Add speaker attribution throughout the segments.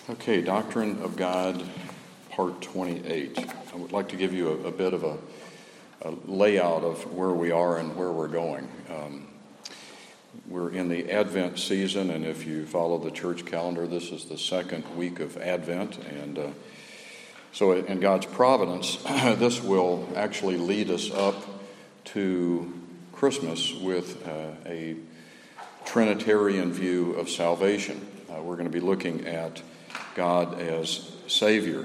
Speaker 1: Okay, Doctrine of God, Part 28. I would like to give you a bit of a layout of where we are and where we're going. We're in the Advent season, and if you follow the church calendar, this is the second week of Advent. And so in God's providence, this will actually lead us up to Christmas with a Trinitarian view of salvation. We're going to be looking at God as Savior,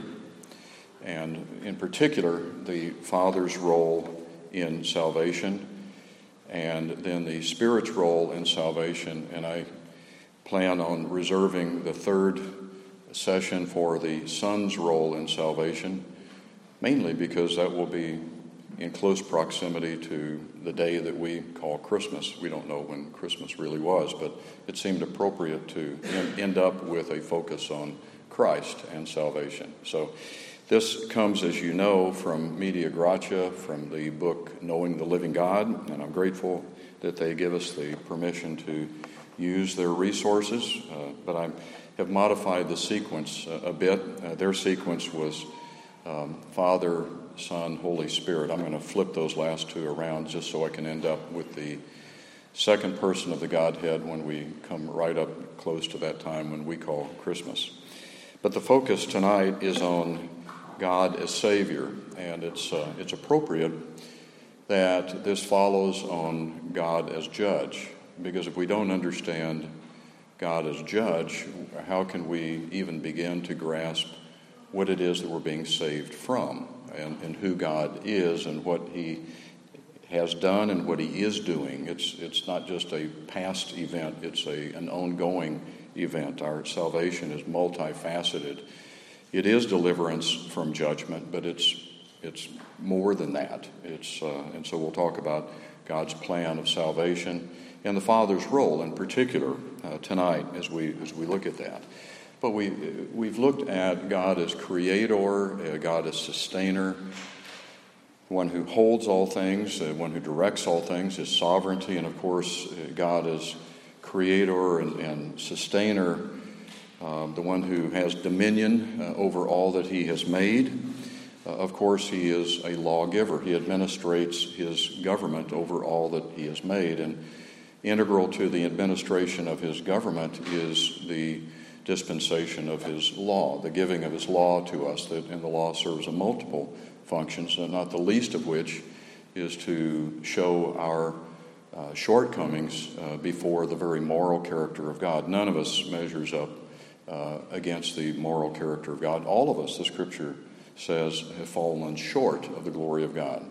Speaker 1: and in particular, the Father's role in salvation, and then the Spirit's role in salvation. And I plan on reserving the third session for the Son's role in salvation, mainly because that will be in close proximity to the day that we call Christmas. We don't know when Christmas really was, but it seemed appropriate to end up with a focus on Christ and salvation. So this comes, as you know, from Media Gratia, from the book Knowing the Living God, and I'm grateful that they give us the permission to use their resources, but I have modified the sequence a bit. Their sequence was Father, Son, Holy Spirit. I'm going to flip those last two around just so I can end up with the second person of the Godhead when we come right up close to that time when we call Christmas. But the focus tonight is on God as Savior, and it's appropriate that this follows on God as Judge, because if we don't understand God as Judge, how can we even begin to grasp what it is that we're being saved from, and who God is and what He has done and what He is doing? It's not just a past event, it's an ongoing event. Our salvation is multifaceted. It is deliverance from judgment, but it's more than that. And so we'll talk about God's plan of salvation and the Father's role in particular tonight as we look at that. But we've looked at God as Creator, God as Sustainer, one who holds all things, one who directs all things, His sovereignty, and of course God as Creator and Sustainer, the one who has dominion over all that He has made. Of course, He is a lawgiver. He administrates His government over all that He has made, and integral to the administration of His government is the dispensation of His law, the giving of His law to us, and the law serves a multiple functions, not the least of which is to show our shortcomings before the very moral character of God. None of us measures up against the moral character of God. All of us, the Scripture says, have fallen short of the glory of God.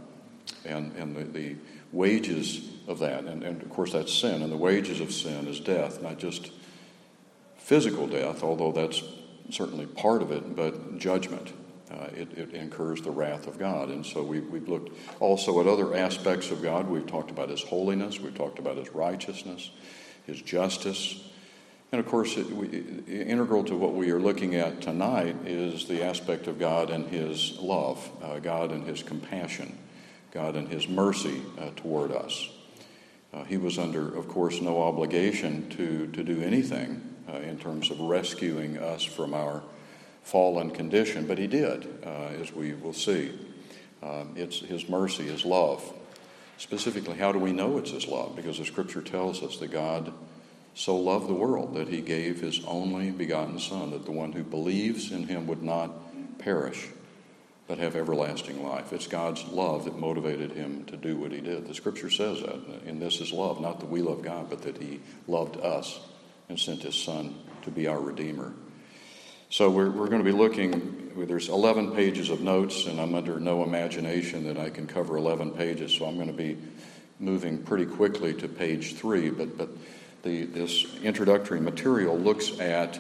Speaker 1: And the wages of that, and of course that's sin, and the wages of sin is death, not just physical death, although that's certainly part of it, but judgment. It incurs the wrath of God. And so we've looked also at other aspects of God. We've talked about His holiness. We've talked about His righteousness, His justice. And of course, integral to what we are looking at tonight is the aspect of God and His love, God and His compassion, God and His mercy toward us. He was under, of course, no obligation to do anything in terms of rescuing us from our fallen condition, but He did, as we will see. It's His mercy, His love. Specifically, how do we know it's His love? Because the Scripture tells us that God so loved the world that He gave His only begotten Son, that the one who believes in Him would not perish, but have everlasting life. It's God's love that motivated Him to do what He did. The Scripture says that, and this is love, not that we love God, but that He loved us and sent His Son to be our Redeemer. So we're going to be looking, there's 11 pages of notes, and I'm under no imagination that I can cover 11 pages, so I'm going to be moving pretty quickly to page 3, but this introductory material looks at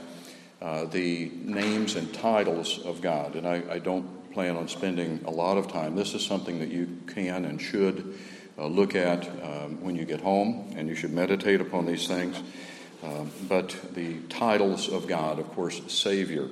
Speaker 1: the names and titles of God, and I don't plan on spending a lot of time. This is something that you can and should look at when you get home, and you should meditate upon these things. But the titles of God, of course, Savior,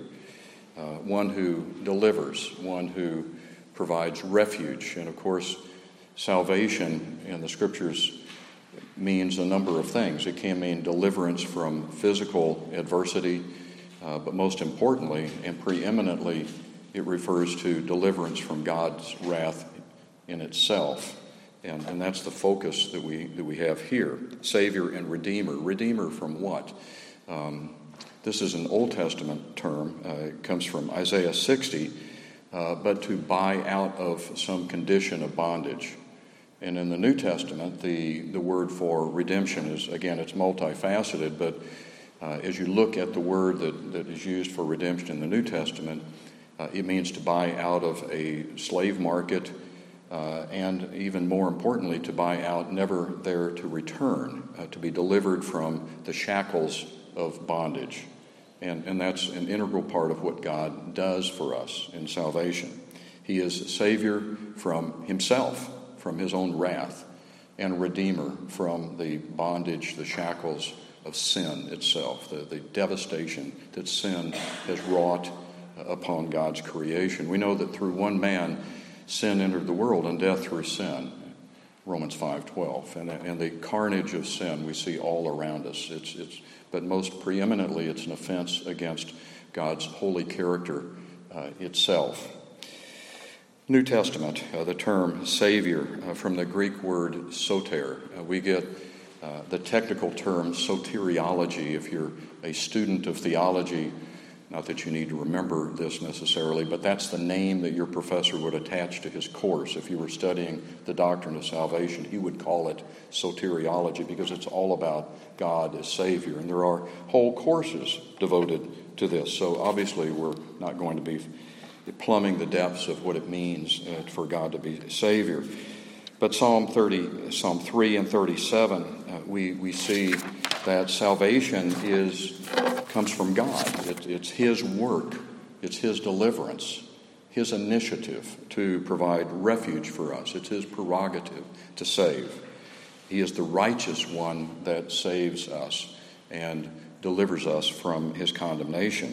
Speaker 1: one who delivers, one who provides refuge. And of course, salvation in the Scriptures means a number of things. It can mean deliverance from physical adversity. but most importantly and preeminently, it refers to deliverance from God's wrath in itself. And that's the focus that we have here. Savior and Redeemer. Redeemer from what? This is an Old Testament term. It comes from Isaiah 60, but to buy out of some condition of bondage. And in the New Testament, the word for redemption is, again, it's multifaceted, but as you look at the word that is used for redemption in the New Testament, it means to buy out of a slave market, and even more importantly, to buy out, never there to return, to be delivered from the shackles of bondage. And that's an integral part of what God does for us in salvation. He is Savior from himself, from his own wrath, and Redeemer from the bondage, the shackles of sin itself, the devastation that sin has wrought upon God's creation. We know that through one man, sin entered the world, and death through sin, Romans 5:12. And the carnage of sin we see all around us. But most preeminently, it's an offense against God's holy character itself. New Testament, the term Savior, from the Greek word soter. We get the technical term soteriology. If you're a student of theology, not that you need to remember this necessarily, but that's the name that your professor would attach to his course. If you were studying the doctrine of salvation, he would call it soteriology because it's all about God as Savior. And there are whole courses devoted to this. So obviously we're not going to be plumbing the depths of what it means for God to be Savior. But Psalm 3 and 37, we see that salvation comes from God. It's his work. It's his deliverance, his initiative to provide refuge for us. It's his prerogative to save. He is the righteous one that saves us and delivers us from his condemnation.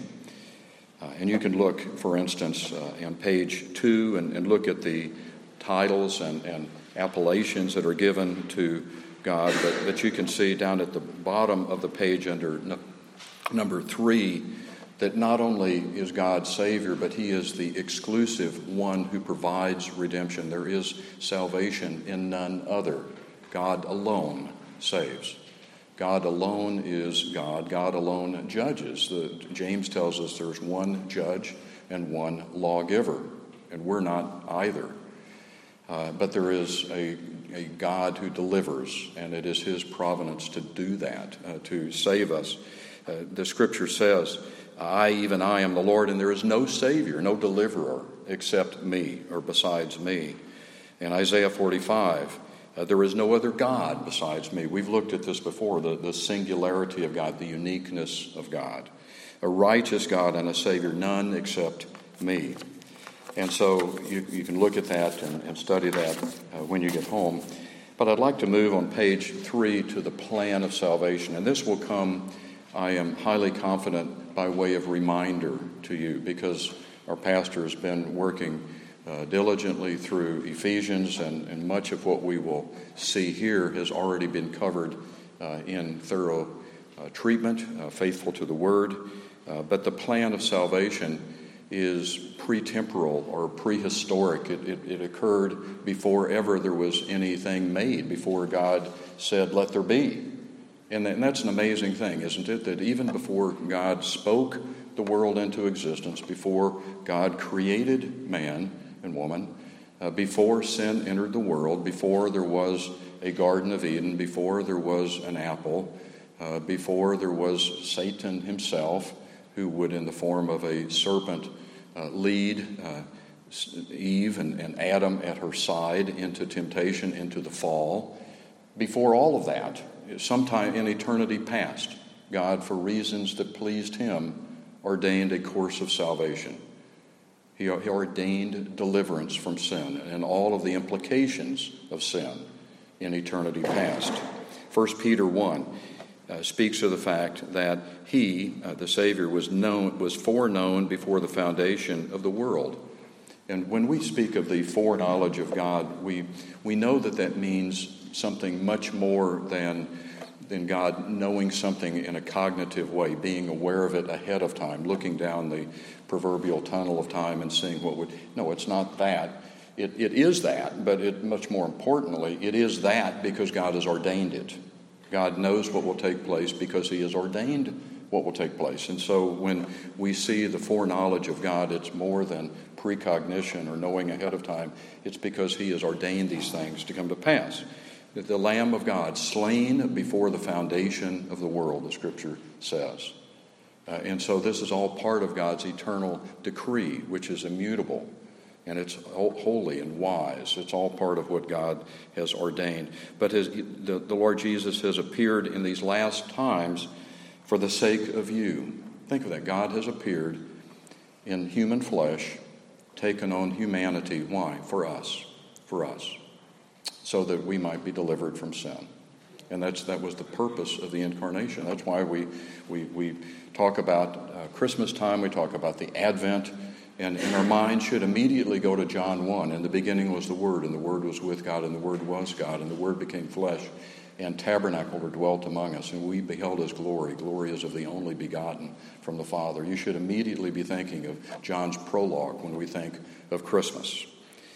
Speaker 1: And you can look, for instance, on page 2 and look at the titles and appellations that are given to God, but you can see down at the bottom of the page under number 3 that not only is God Savior, but he is the exclusive one who provides redemption. There is salvation in none other. God alone saves. God alone is God. God alone judges. James tells us there's one judge and one lawgiver, and we're not either. But there is a God who delivers, and it is his providence to do that, to save us. The scripture says, I, even I, am the Lord, and there is no Savior, no deliverer except me, or besides me. In Isaiah 45, there is no other God besides me. We've looked at this before, the singularity of God, the uniqueness of God. A righteous God and a Savior, none except me. And so you can look at that and study that when you get home. But I'd like to move on page 3 to the plan of salvation. And this will come, I am highly confident, by way of reminder to you, because our pastor has been working diligently through Ephesians, and much of what we will see here has already been covered in thorough treatment, faithful to the Word. But the plan of salvation is pretemporal or prehistoric. It occurred before ever there was anything made, before God said, let there be. And that's an amazing thing, isn't it? That even before God spoke the world into existence, before God created man and woman, before sin entered the world, before there was a Garden of Eden, before there was an apple, before there was Satan himself, who would, in the form of a serpent, lead Eve and Adam at her side into temptation, into the fall. Before all of that, sometime in eternity past, God, for reasons that pleased him, ordained a course of salvation. He ordained deliverance from sin and all of the implications of sin in eternity past. 1 Peter 1 speaks of the fact that he, the Savior, was foreknown before the foundation of the world. And when we speak of the foreknowledge of God, we know that means something much more than than God knowing something in a cognitive way, being aware of it ahead of time, looking down the proverbial tunnel of time and seeing what would... No, it's not that. It is that, but much more importantly, it is that because God has ordained it. God knows what will take place because he has ordained what will take place. And so when we see the foreknowledge of God, it's more than precognition or knowing ahead of time. It's because he has ordained these things to come to pass. The Lamb of God, slain before the foundation of the world, the Scripture says. And so this is all part of God's eternal decree, which is immutable. And it's holy and wise. It's all part of what God has ordained. But the Lord Jesus has appeared in these last times for the sake of you. Think of that. God has appeared in human flesh, taken on humanity. Why? For us. For us. So that we might be delivered from sin. And that was the purpose of the incarnation. That's why we talk about Christmas time. We talk about the Advent. And our mind should immediately go to John 1. In the beginning was the Word, and the Word was with God, and the Word was God, and the Word became flesh and tabernacled or dwelt among us, and we beheld his glory. Glory is of the only begotten from the Father. You should immediately be thinking of John's prologue when we think of Christmas.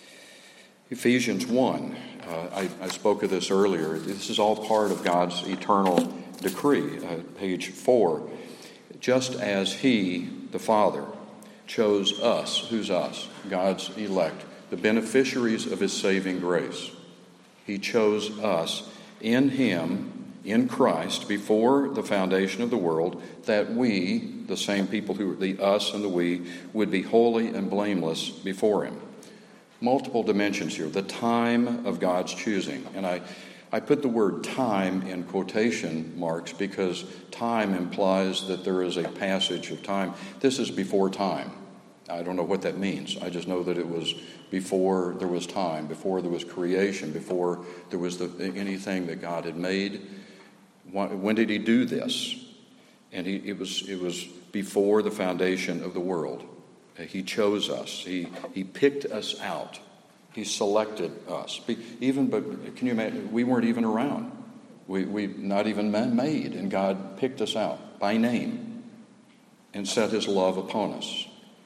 Speaker 1: Ephesians 1, I spoke of this earlier. This is all part of God's eternal decree. Page 4. Just as he, the Father, chose us. Who's us? God's elect, the beneficiaries of his saving grace. He chose us in him, in Christ, before the foundation of the world, that we, the same people who the us and the we, would be holy and blameless before him. Multiple dimensions here. The time of God's choosing. And I put the word time in quotation marks because time implies that there is a passage of time. This is before time. I don't know what that means. I just know that it was before there was time, before there was creation, before there was anything that God had made. When did he do this? And it was before the foundation of the world. He chose us. He picked us out. He selected us. But can you imagine? We weren't even around. We not even made, and God picked us out by name and set his love upon us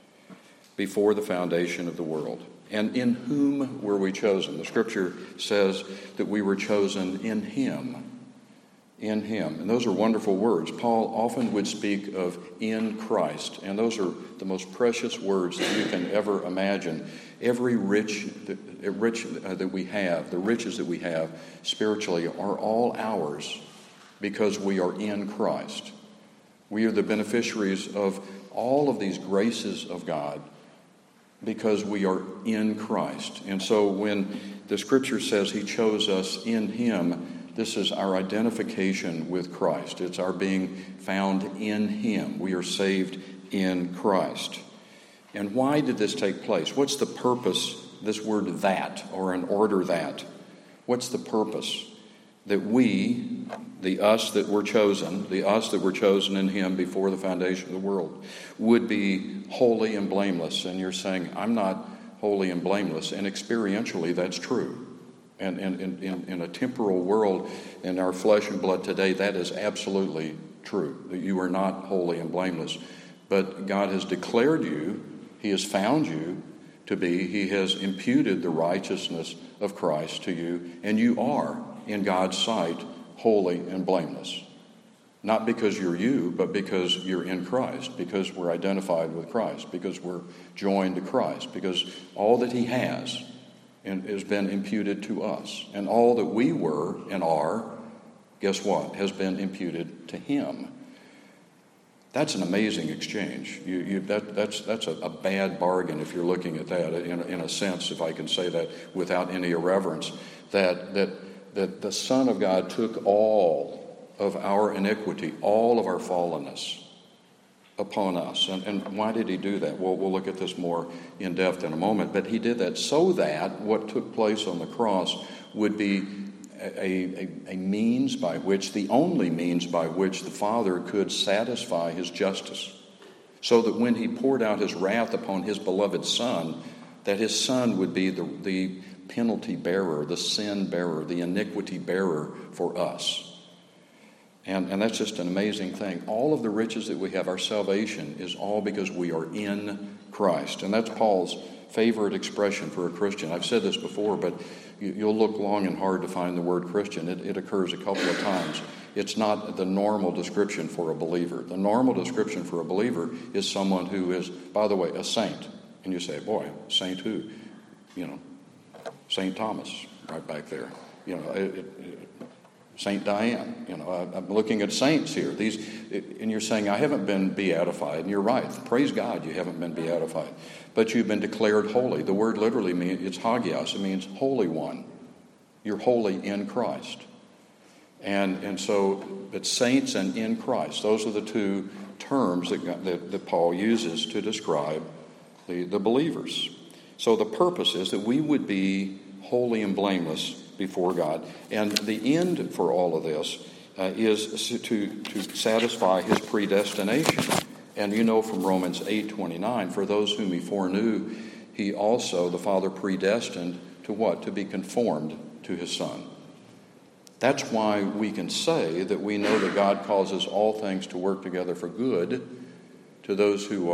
Speaker 1: before the foundation of the world. And in whom were we chosen? The Scripture says that we were chosen in him. In him. And those are wonderful words. Paul often would speak of in Christ. And those are the most precious words that you can ever imagine. Every rich that we have, the riches that we have spiritually are all ours because we are in Christ. We are the beneficiaries of all of these graces of God because we are in Christ. And so when the Scripture says he chose us in him, this is our identification with Christ. It's our being found in him. We are saved in Christ. And why did this take place? What's the purpose, this word that, or in order that? What's the purpose? That we, the us that were chosen in him before the foundation of the world, would be holy and blameless. And you're saying, I'm not holy and blameless. And experientially, that's true. And in a temporal world, in our flesh and blood today, that is absolutely true, that you are not holy and blameless. But God has declared you, he has found you to be, he has imputed the righteousness of Christ to you, and you are, in God's sight, holy and blameless. Not because you're you, but because you're in Christ, because we're identified with Christ, because we're joined to Christ, because all that he has has been imputed to us. And all that we were and are, guess what, has been imputed to him. That's an amazing exchange. That's a bad bargain if you're looking at that in a sense, if I can say that without any irreverence, that the Son of God took all of our iniquity, all of our fallenness upon us. And why did he do that? Well, we'll look at this more in depth in a moment. But he did that so that what took place on the cross would be a means by which, the only means by which the Father could satisfy his justice. So that when he poured out his wrath upon his beloved Son, that his Son would be the penalty bearer, the sin bearer, the iniquity bearer for us. And that's just an amazing thing. All of the riches that we have, our salvation, is all because we are in Christ. And that's Paul's favorite expression for a Christian. I've said this before, but you'll look long and hard to find the word Christian. It occurs a couple of times. It's not the normal description for a believer. The normal description for a believer is someone who is, by the way, a saint. And you say, boy, saint who? St. Thomas, right back there. St. Diane. I'm looking at saints here. And you're saying, I haven't been beatified. And you're right. Praise God, you haven't been beatified. But you've been declared holy. The word literally means, it's hagios. It means holy one. You're holy in Christ. And so, but saints and in Christ, those are the two terms that Paul uses to describe the believers. So the purpose is that we would be holy and blameless before God. And the end for all of this is to satisfy his predestination. And you know from Romans 8:29, for those whom he foreknew, he also, the Father, predestined to what? To be conformed to his Son. That's why we can say that we know that God causes all things to work together for good to those who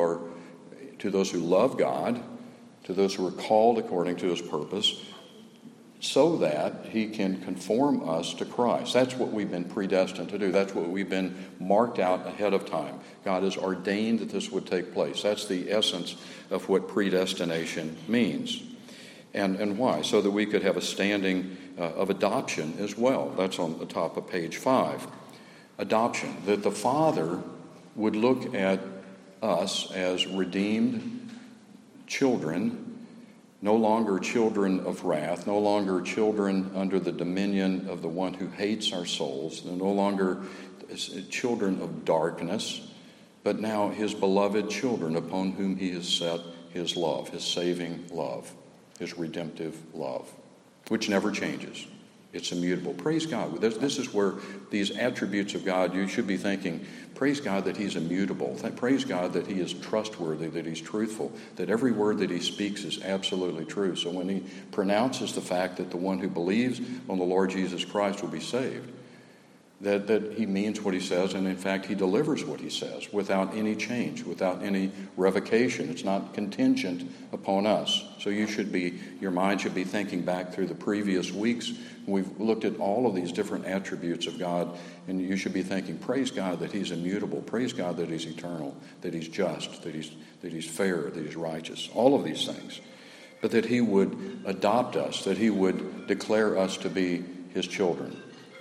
Speaker 1: love God, to those who are called according to his purpose, so that he can conform us to Christ. That's what we've been predestined to do. That's what we've been marked out ahead of time. God has ordained that this would take place. That's the essence of what predestination means. And why? So that we could have a standing of adoption as well. That's on the top of page 5. Adoption. That the Father would look at us as redeemed children, no longer children of wrath, no longer children under the dominion of the one who hates our souls, no longer children of darkness, but now his beloved children upon whom he has set his love, his saving love, his redemptive love, which never changes. It's immutable. Praise God. This is where these attributes of God, you should be thinking, praise God that he's immutable. Praise God that he is trustworthy, that he's truthful, that every word that he speaks is absolutely true. So when he pronounces the fact that the one who believes on the Lord Jesus Christ will be saved, that he means what he says, and in fact he delivers what he says without any change, without any revocation. It's not contingent upon us. So your mind should be thinking back through the previous weeks. We've looked at all of these different attributes of God, and you should be thinking, praise God that he's immutable, praise God that he's eternal, that he's just, that he's fair, that he's righteous, all of these things. But that he would adopt us, that he would declare us to be his children.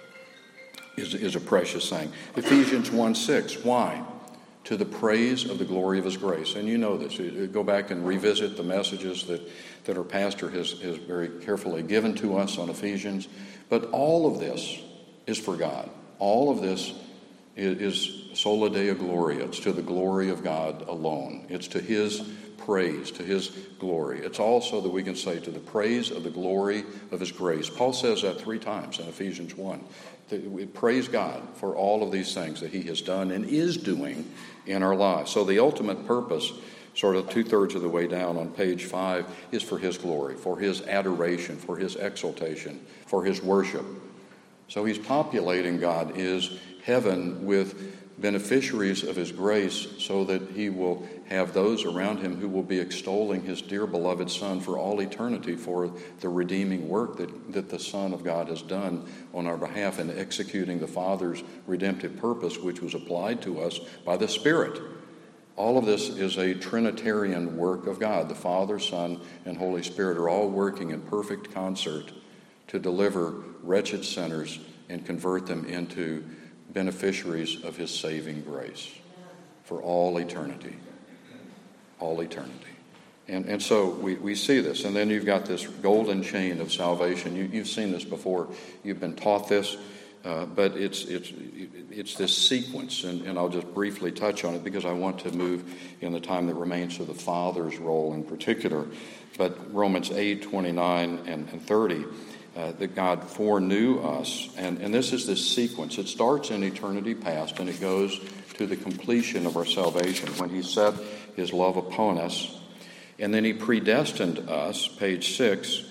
Speaker 1: Is a precious thing. Ephesians 1:6. Why? To the praise of the glory of his grace. And you know this. Go back and revisit the messages that our pastor has very carefully given to us on Ephesians. But all of this is for God. All of this is sola deo gloria. It's to the glory of God alone. It's to his praise, to his glory. It's also that we can say to the praise of the glory of his grace. Paul says that 3 times in Ephesians 1. We praise God for all of these things that he has done and is doing in our lives. So the ultimate purpose, sort of 2/3 of the way down on page 5, is for his glory, for his adoration, for his exaltation, for his worship. So he's populating God is heaven with beneficiaries of his grace so that he will have those around him who will be extolling his dear beloved Son for all eternity for the redeeming work that the Son of God has done on our behalf in executing the Father's redemptive purpose, which was applied to us by the Spirit. All of this is a Trinitarian work of God. The Father, Son, and Holy Spirit are all working in perfect concert to deliver wretched sinners and convert them into beneficiaries of his saving grace for all eternity. All eternity. And so we see this. And then you've got this golden chain of salvation. You've seen this before. You've been taught this. But it's this sequence. And I'll just briefly touch on it because I want to move in the time that remains to the Father's role in particular. But Romans 8:29 and 30, that God foreknew us. And this is this sequence. It starts in eternity past and it goes to the completion of our salvation when he set his love upon us. And then he predestined us, page 6,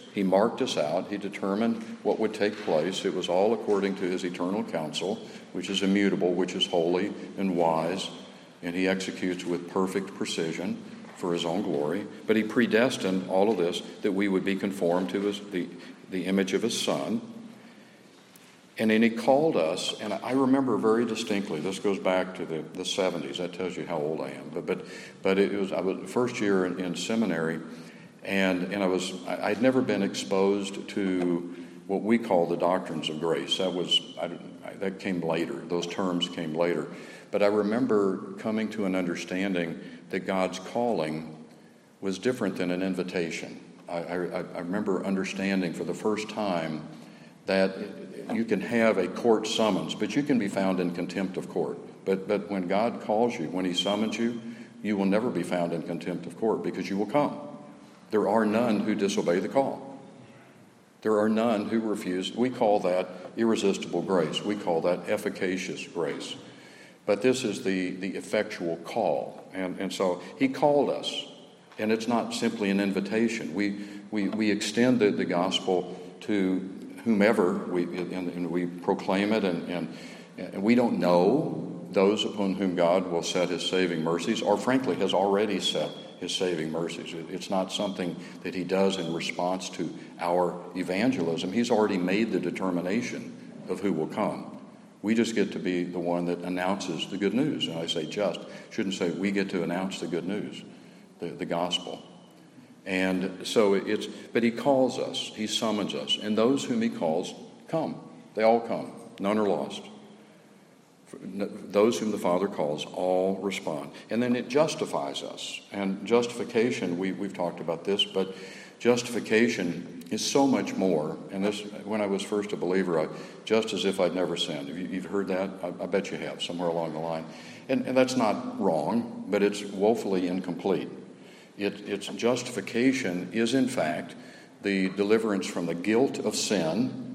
Speaker 1: He marked us out. He determined what would take place. It was all according to his eternal counsel, which is immutable, which is holy and wise, and he executes with perfect precision for his own glory. But he predestined all of this that we would be conformed to the image of his Son. And then he called us, and I remember very distinctly, this goes back to the 70s. That tells you how old I am. But I was first year in seminary, and I'd never been exposed to what we call the doctrines of grace. That came later. Those terms came later. But I remember coming to an understanding that God's calling was different than an invitation. I remember understanding for the first time that you can have a court summons, but you can be found in contempt of court. But when God calls you, when he summons you, you will never be found in contempt of court because you will come. There are none who disobey the call. There are none who refuse. We call that irresistible grace. We call that efficacious grace. But this is the effectual call. And so he called us, and it's not simply an invitation. We extend the gospel to whomever, and we proclaim it, and we don't know those upon whom God will set his saving mercies, or frankly has already set his saving mercies. It's not something that he does in response to our evangelism. He's already made the determination of who will come. We just get to be the one that announces the good news. And I say shouldn't say we get to announce the good news, the gospel. And so but he calls us, he summons us, and those whom he calls come. They all come. None are lost. Those whom the Father calls all respond. And then it justifies us. And justification, we've talked about this, but justification is so much more. And this, when I was first a believer, just as if I'd never sinned. You've heard that? I bet you have, somewhere along the line. And that's not wrong, but it's woefully incomplete. Its justification is, in fact, the deliverance from the guilt of sin.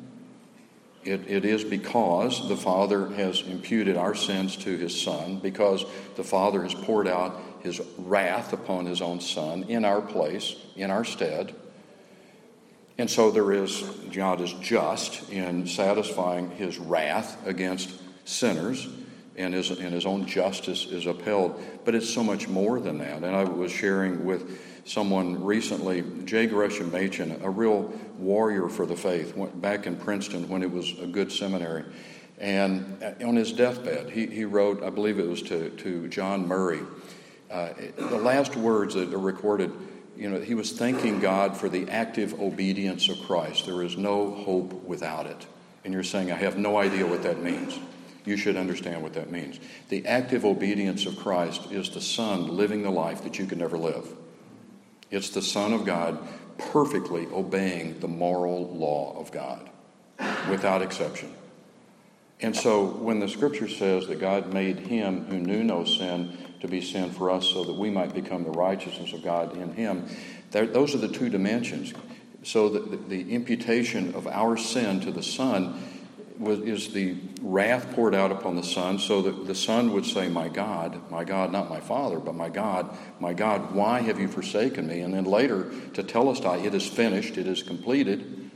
Speaker 1: It is because the Father has imputed our sins to his Son, because the Father has poured out his wrath upon his own Son in our place, in our stead. And so God is just in satisfying his wrath against sinners, and his own justice is upheld. But it's so much more than that. And I was sharing with someone recently, J. Gresham Machen, a real warrior for the faith, went back in Princeton when it was a good seminary. And on his deathbed, he wrote, I believe it was to John Murray, the last words that are recorded, he was thanking God for the active obedience of Christ. There is no hope without it. And you're saying, I have no idea what that means. You should understand what that means. The active obedience of Christ is the Son living the life that you can never live. It's the Son of God perfectly obeying the moral law of God without exception. And so when the Scripture says that God made him who knew no sin to be sin for us so that we might become the righteousness of God in him, those are the two dimensions. So the imputation of our sin to the Son is the wrath poured out upon the Son, so that the Son would say, my God, not my Father, but my God, why have you forsaken me? And then later to Telestai, it is finished, it is completed.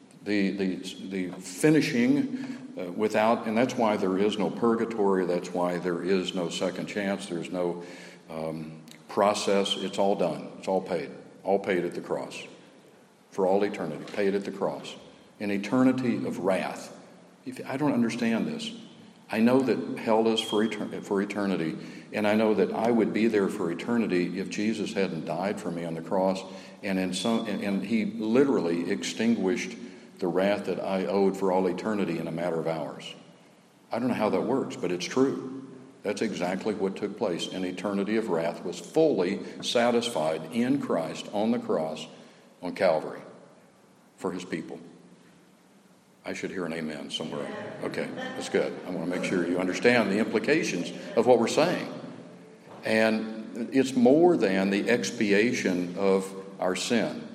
Speaker 1: The finishing without, and that's why there is no purgatory, that's why there is no second chance, there's no process. It's all done, it's all paid at the cross, for all eternity, paid at the cross. An eternity of wrath. I don't understand this. I know that hell is for eternity, and I know that I would be there for eternity if Jesus hadn't died for me on the cross, and he literally extinguished the wrath that I owed for all eternity in a matter of hours. I don't know how that works, but it's true. That's exactly what took place. An eternity of wrath was fully satisfied in Christ on the cross on Calvary for his people. I should hear an amen somewhere. Okay, that's good. I want to make sure you understand the implications of what we're saying. And it's more than the expiation of our sin.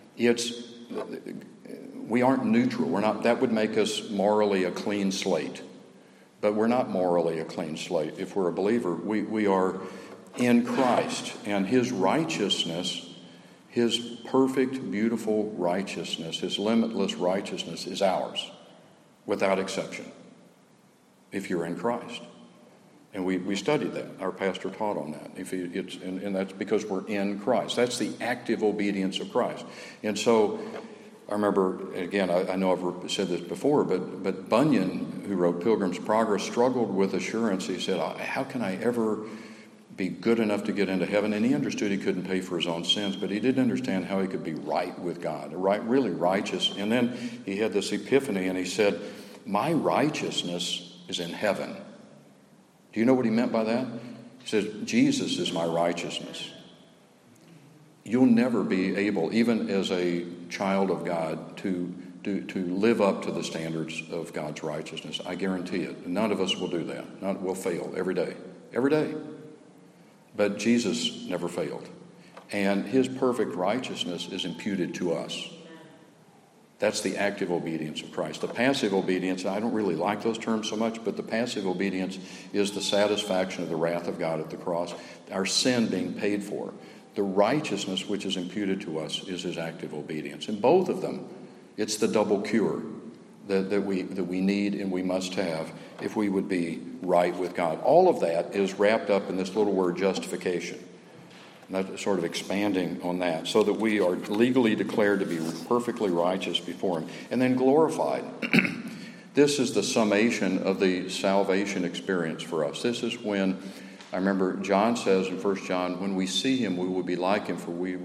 Speaker 1: We aren't neutral. We're not. That would make us morally a clean slate. But we're not morally a clean slate. If we're a believer, we are in Christ, and his righteousness His perfect, beautiful righteousness, his limitless righteousness is ours, without exception, if you're in Christ. And we studied that. Our pastor taught on that. And that's because we're in Christ. That's the active obedience of Christ. And so I remember, again, I know I've said this before, but Bunyan, who wrote Pilgrim's Progress, struggled with assurance. He said, how can I ever be good enough to get into heaven? And he understood he couldn't pay for his own sins, but he didn't understand how he could be right with God, really righteous. And then he had this epiphany, and he said, my righteousness is in heaven. Do you know what he meant by that? He says, Jesus is my righteousness. You'll never be able, even as a child of God, to live up to the standards of God's righteousness. I guarantee it. None of us will do that. We'll fail every day. Every day. But Jesus never failed. And his perfect righteousness is imputed to us. That's the active obedience of Christ. The passive obedience, I don't really like those terms so much, but the passive obedience is the satisfaction of the wrath of God at the cross, our sin being paid for. The righteousness which is imputed to us is his active obedience. In both of them, it's the double cure that we need and we must have if we would be right with God. All of that is wrapped up in this little word justification. And that's sort of expanding on that, so that we are legally declared to be perfectly righteous before him. And then glorified. This is the summation of the salvation experience for us. This is when, I remember John says in 1 John, when we see him, we will be like him, for we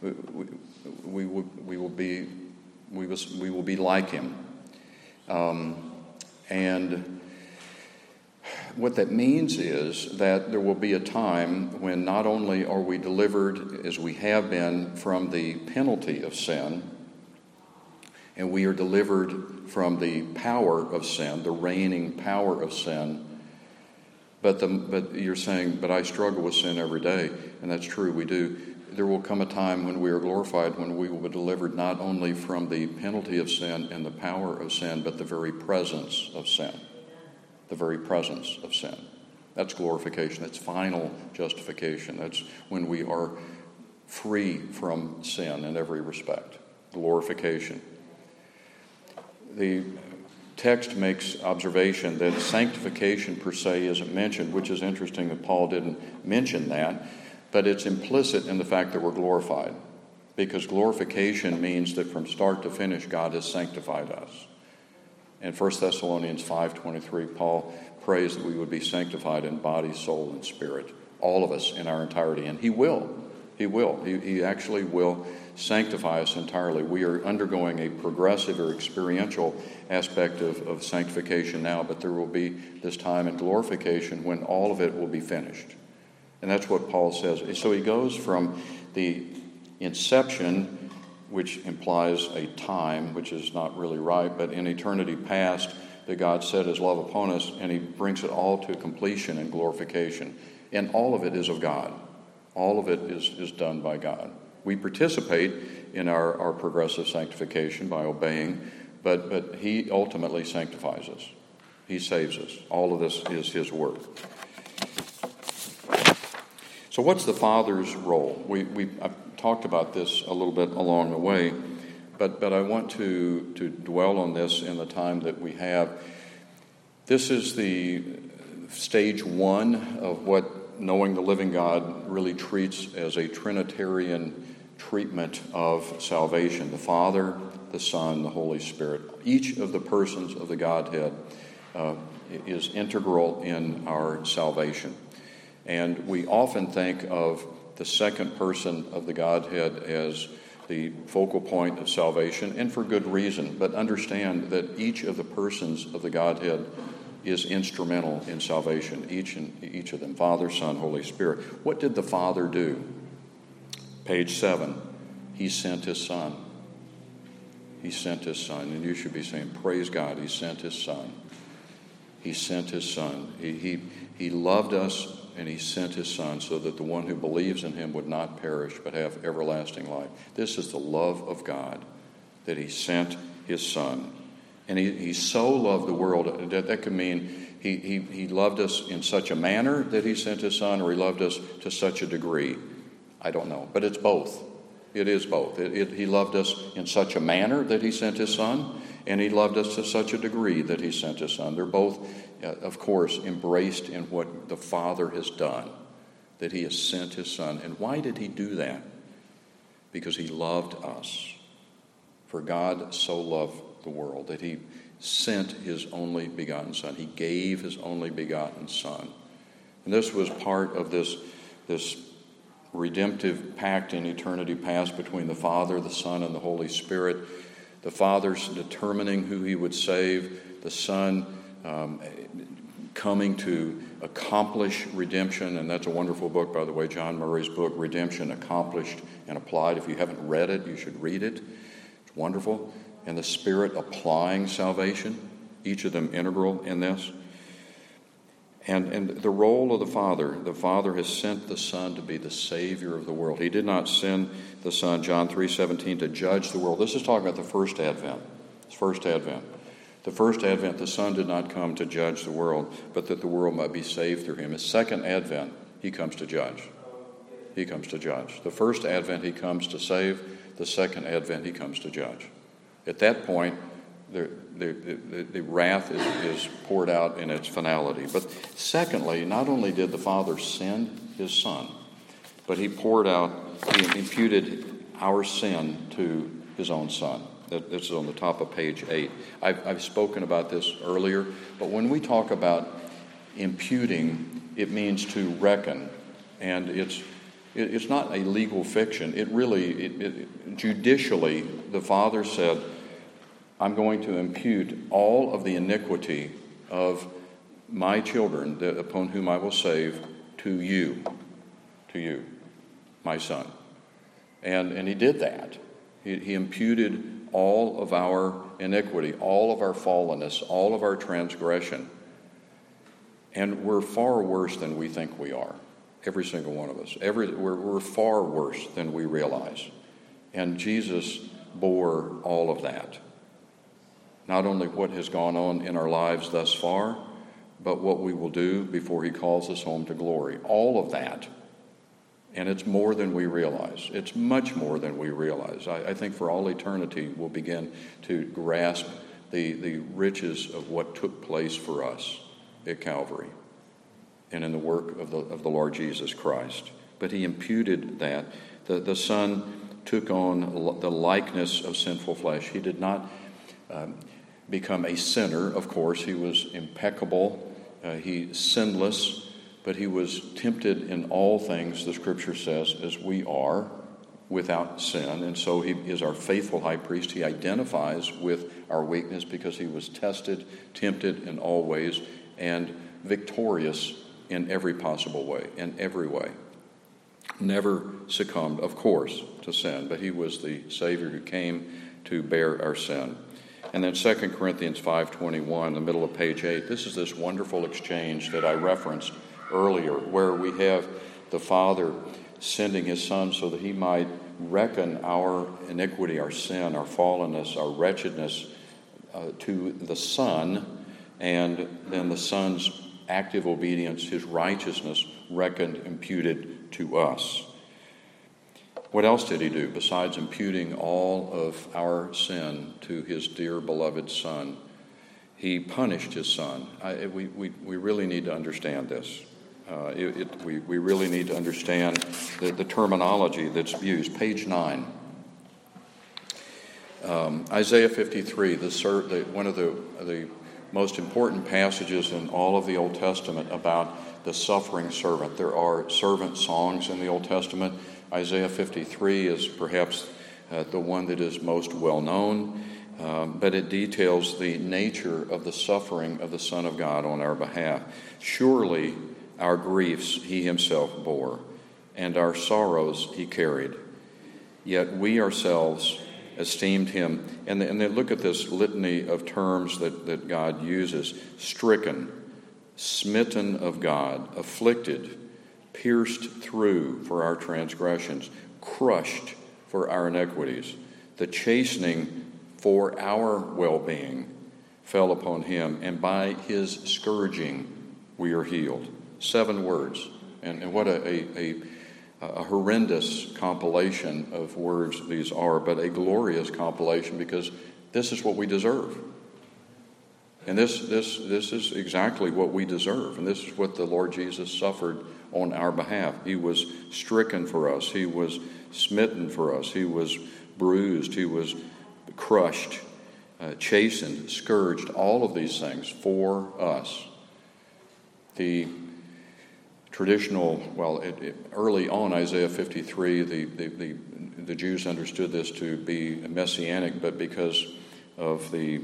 Speaker 1: will be like him. And what that means is that there will be a time when not only are we delivered, as we have been, from the penalty of sin, and we are delivered from the power of sin, the reigning power of sin. But you're saying, but I struggle with sin every day, and that's true, we do. There will come a time when we are glorified, when we will be delivered not only from the penalty of sin and the power of sin, but the very presence of sin. The very presence of sin. That's glorification. That's final justification. That's when we are free from sin in every respect. Glorification. The text makes observation that sanctification per se isn't mentioned, which is interesting that Paul didn't mention that, but it's implicit in the fact that we're glorified, because glorification means that from start to finish God has sanctified us. In 1 Thessalonians 5:23, Paul prays that we would be sanctified in body, soul, and spirit, all of us in our entirety, and he will. He will. He actually will sanctify us entirely. We are undergoing a progressive or experiential aspect of sanctification now, but there will be this time in glorification when all of it will be finished. And that's what Paul says. So he goes from the inception, which implies a time, which is not really right, but in eternity past, that God set his love upon us, and he brings it all to completion and glorification. And all of it is of God. All of it is done by God. We participate in our progressive sanctification by obeying, but he ultimately sanctifies us. He saves us. All of this is his work. So what's the Father's role? I've talked about this a little bit along the way, but I want to dwell on this in the time that we have. This is the stage one of what knowing the living God really treats as a Trinitarian treatment of salvation. The Father, the Son, the Holy Spirit. Each of the persons of the Godhead is integral in our salvation. And we often think of the second person of the Godhead as the focal point of salvation, and for good reason. But understand that each of the persons of the Godhead is instrumental in salvation, each of them, Father, Son, Holy Spirit. What did the Father do? Page 7, he sent his Son. He sent his Son. And you should be saying, praise God, he sent his Son. He sent his Son. He loved us, and he sent his Son so that the one who believes in him would not perish but have everlasting life. This is the love of God, that he sent his Son. And he so loved the world. That could mean he loved us in such a manner that he sent his Son, or he loved us to such a degree. I don't know. But it's both. It is both. He loved us in such a manner that he sent his Son, and he loved us to such a degree that he sent his Son. They're both, of course, embraced in what the Father has done, that he has sent his Son. And why did he do that? Because he loved us. For God so loved the world that he sent his only begotten Son. He gave his only begotten Son. And this was part of this redemptive pact in eternity past between the Father, the Son, and the Holy Spirit. The Father's determining who he would save, the Son coming to accomplish redemption. And that's a wonderful book, by the way, John Murray's book, Redemption Accomplished and Applied. If you haven't read it, you should read it. It's wonderful. And the Spirit applying salvation, each of them integral in this. And the role of the Father has sent the Son to be the Savior of the world. He did not send the Son, John 3:17, to judge the world. This is talking about the first advent. It's first advent. The first advent, the Son did not come to judge the world, but that the world might be saved through him. His second advent, he comes to judge. He comes to judge. The first advent, he comes to save. The second advent, he comes to judge. At that point, the wrath is poured out in its finality. But secondly, not only did the Father send his Son, but he imputed our sin to his own Son. This is on the top of page 8. I've spoken about this earlier, but when we talk about imputing, it means to reckon, and it's not a legal fiction. Judicially, the Father said, I'm going to impute all of the iniquity of my children, upon whom I will save, to you, my Son. And he did that. He imputed all of our iniquity, all of our fallenness, all of our transgression. And we're far worse than we think we are, every single one of us. We're far worse than we realize. And Jesus bore all of that. Not only what has gone on in our lives thus far, but what we will do before he calls us home to glory. All of that. And it's more than we realize. It's much more than we realize. I think for all eternity we'll begin to grasp the riches of what took place for us at Calvary and in the work of the Lord Jesus Christ. But he imputed that. The Son took on the likeness of sinful flesh. He did not become a sinner, of course. He was impeccable. He sinless. But he was tempted in all things, the Scripture says, as we are, without sin. And so he is our faithful high priest. He identifies with our weakness because he was tested, tempted in all ways, and victorious in every possible way, in every way. Never succumbed, of course, to sin, but he was the Savior who came to bear our sin. And then 2 Corinthians 5:21, in the middle of page 8, this is this wonderful exchange that I referenced earlier, where we have the Father sending his Son so that he might reckon our iniquity, our sin, our fallenness, our wretchedness to the Son, and then the Son's active obedience, his righteousness, reckoned, imputed to us. What else did he do besides imputing all of our sin to his dear beloved Son? He punished his Son. We really need to understand this. We really need to understand the terminology that's used. Page 9. Isaiah 53, one of the most important passages in all of the Old Testament about the suffering servant. There are servant songs in the Old Testament. Isaiah 53 is perhaps the one that is most well known, but it details the nature of the suffering of the Son of God on our behalf. Surely our griefs he himself bore, and our sorrows he carried. Yet we ourselves esteemed him. And then look at this litany of terms that God uses. Stricken, smitten of God, afflicted, pierced through for our transgressions, crushed for our iniquities. The chastening for our well-being fell upon him, and by his scourging we are healed. 7 words. And what a a horrendous compilation of words these are, but a glorious compilation, because this is what we deserve. And this is exactly what we deserve. And this is what the Lord Jesus suffered on our behalf. He was stricken for us. He was smitten for us. He was bruised. He was crushed, chastened, scourged, all of these things for us. The traditional, early on, Isaiah 53, the Jews understood this to be messianic, but because of the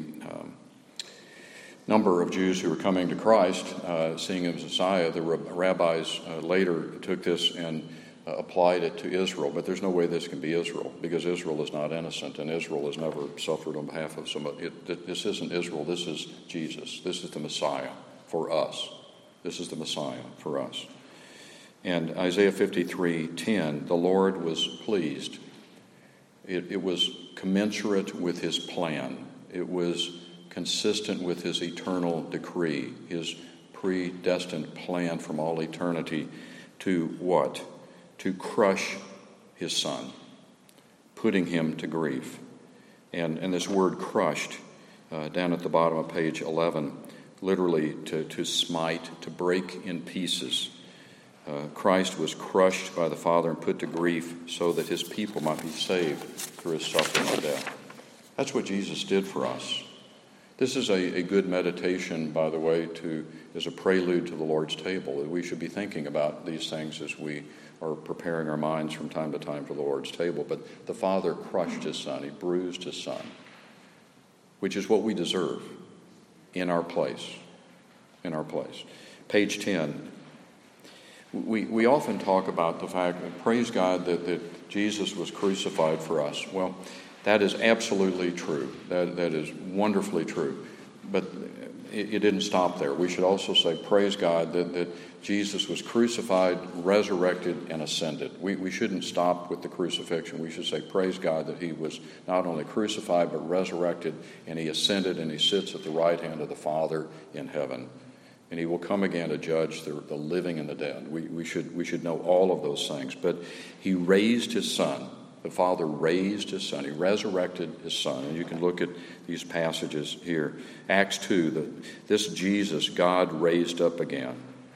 Speaker 1: number of Jews who were coming to Christ, seeing him as Messiah, the rabbis later took this and applied it to Israel. But there's no way this can be Israel, because Israel is not innocent, and Israel has never suffered on behalf of somebody. This isn't Israel. This is Jesus. This is the Messiah for us. This is the Messiah for us. And Isaiah 53:10, the Lord was pleased. It was commensurate with his plan. It was consistent with his eternal decree, his predestined plan from all eternity to what? To crush his Son, putting him to grief. And this word crushed, down at the bottom of page 11, literally to smite, to break in pieces. Christ was crushed by the Father and put to grief so that his people might be saved through his suffering and death. That's what Jesus did for us. This is a good meditation, by the way, as a prelude to the Lord's table. We should be thinking about these things as we are preparing our minds from time to time for the Lord's table. But the Father crushed his Son. He bruised his Son, which is what we deserve in our place. In our place. Page 10. We often talk about the fact that, praise God, that Jesus was crucified for us. Well, that is absolutely true. That is wonderfully true. But it didn't stop there. We should also say, praise God, that Jesus was crucified, resurrected, and ascended. We shouldn't stop with the crucifixion. We should say, praise God, that he was not only crucified, but resurrected, and he ascended, and he sits at the right hand of the Father in heaven. And he will come again to judge the living and the dead. We should know all of those things. But he raised his Son. The Father raised his Son. He resurrected his Son. And you can look at these passages here. Acts 2, this Jesus God raised up again.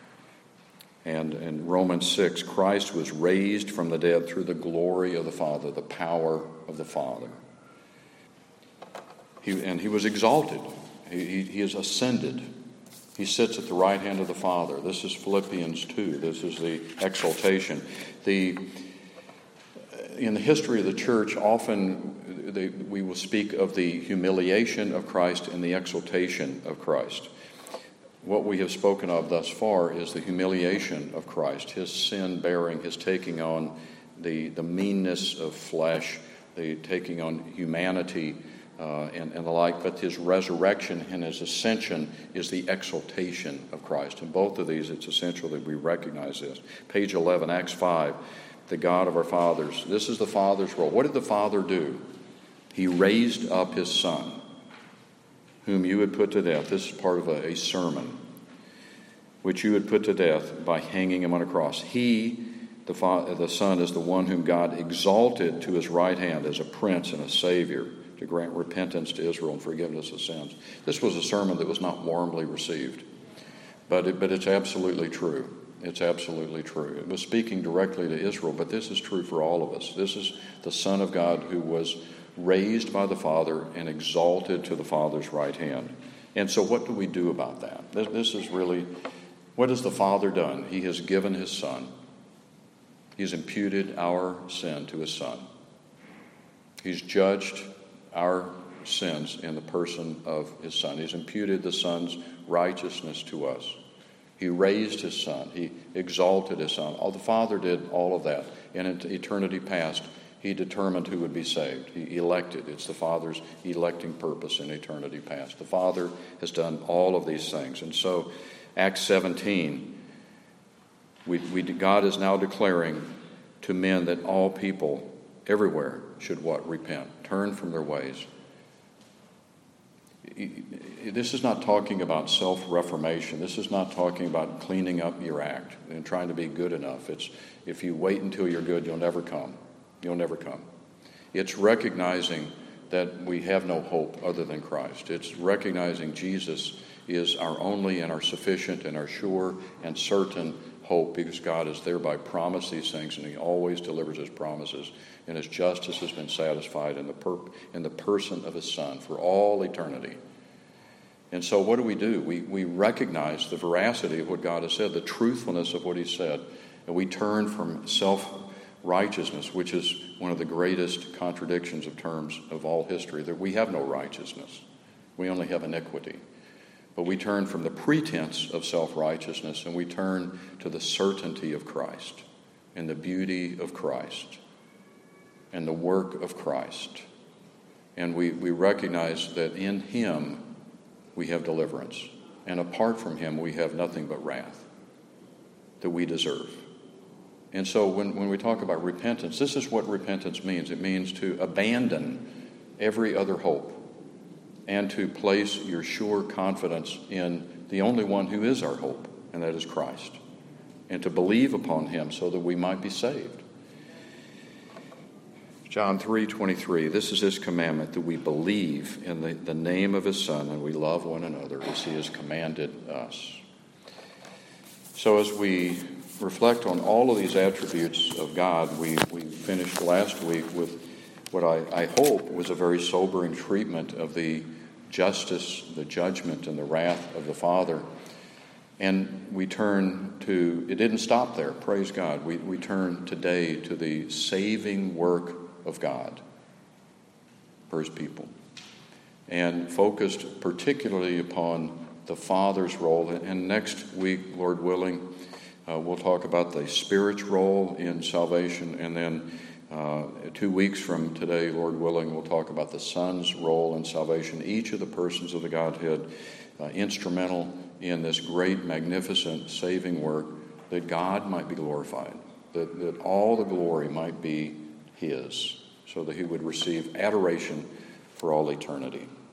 Speaker 1: And in Romans 6, Christ was raised from the dead through the glory of the Father, the power of the Father. He was exalted. He is ascended. He sits at the right hand of the Father. This is Philippians 2. This is the exaltation. In the history of the church, often we will speak of the humiliation of Christ and the exaltation of Christ. What we have spoken of thus far is the humiliation of Christ, his sin bearing, his taking on the meanness of flesh, the taking on humanity, and the like, but his resurrection and his ascension is the exaltation of Christ. In both of these, it's essential that we recognize this. Page 11, Acts 5, the God of our fathers. This is the Father's role. What did the Father do? He raised up his Son, whom you had put to death. This is part of a sermon, which you had put to death by hanging him on a cross. He, the Son, is the one whom God exalted to his right hand as a prince and a Savior, to grant repentance to Israel and forgiveness of sins. This was a sermon that was not warmly received, but it's absolutely true. It's absolutely true. It was speaking directly to Israel, but this is true for all of us. This is the Son of God who was raised by the Father and exalted to the Father's right hand. And so what do we do about that? This is really, what has the Father done? He has given his Son. He's imputed our sin to his Son. He's judged our sins in the person of his Son. He's imputed the Son's righteousness to us. He raised his Son. He exalted his Son. The Father did all of that. And in eternity past, he determined who would be saved. He elected. It's the Father's electing purpose in eternity past. The Father has done all of these things. And so, Acts 17, God is now declaring to men that all people everywhere should what? Repent. Turn from their ways. this is not talking about self-reformation. This is not talking about cleaning up your act and trying to be good enough. It's if you wait until you're good, you'll never come. You'll never come. It's recognizing that we have no hope other than Christ. It's recognizing Jesus is our only and our sufficient and our sure and certain hope, because God has thereby promised these things, and he always delivers his promises, and his justice has been satisfied in the person of his Son for all eternity. And so what do? We recognize the veracity of what God has said, the truthfulness of what he said, and we turn from self-righteousness, which is one of the greatest contradictions of terms of all history, that we have no righteousness. We only have iniquity. But we turn from the pretense of self-righteousness, and we turn to the certainty of Christ and the beauty of Christ and the work of Christ. And we recognize that in him we have deliverance. And apart from him we have nothing but wrath that we deserve. And so when we talk about repentance, this is what repentance means. It means to abandon every other hope and to place your sure confidence in the only one who is our hope, and that is Christ, and to believe upon him so that we might be saved. John 3:23, this is his commandment, that we believe in the name of his Son, and we love one another as he has commanded us. So as we reflect on all of these attributes of God, we finished last week with what I hope was a very sobering treatment of the justice, the judgment, and the wrath of the Father. And we turn to, it didn't stop there, praise God. We turn today to the saving work of God for his people, and focused particularly upon the Father's role. And next week, Lord willing, we'll talk about the Spirit's role in salvation, and then 2 weeks from today, Lord willing, we'll talk about the Son's role in salvation. Each of the persons of the Godhead instrumental in this great, magnificent saving work, that God might be glorified, that all the glory might be his, so that he would receive adoration for all eternity.